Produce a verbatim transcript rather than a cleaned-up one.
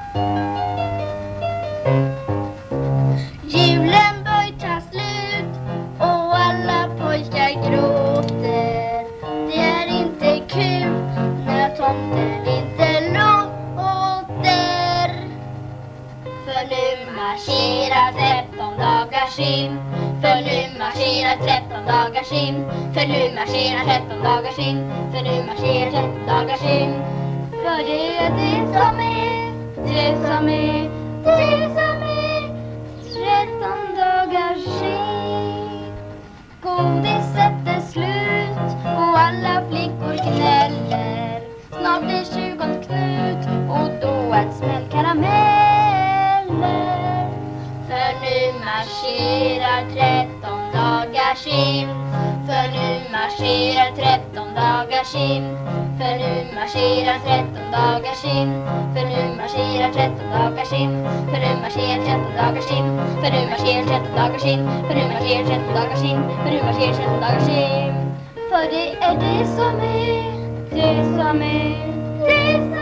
Julen börjar ta slut och alla pojkar gråter. Det är inte kul när tomten inte låter. För nu marscherar tretton dagars in. För nu marscherar tretton dagars in. För nu marscherar tretton dagars in. För nu marscherar tretton dagars in. För det är det som är, det som är, det som är tretton dagars in. Godiset är slut och alla flickor gnäller. Snart är tjugonde knut och då ett smäll karameller. För nu marscherar tretton dagars in. För nu marscherar tretton dagars in. För nu marscherar tretton dagars in. För nu marscherar tretton dagars in. För nu marscherar tretton dagars in. För nu marscherar tretton dagars in. För nu marscherar tretton dagars in. För nu marscherar tretton dagars in. För det är det som är, det som är, det som är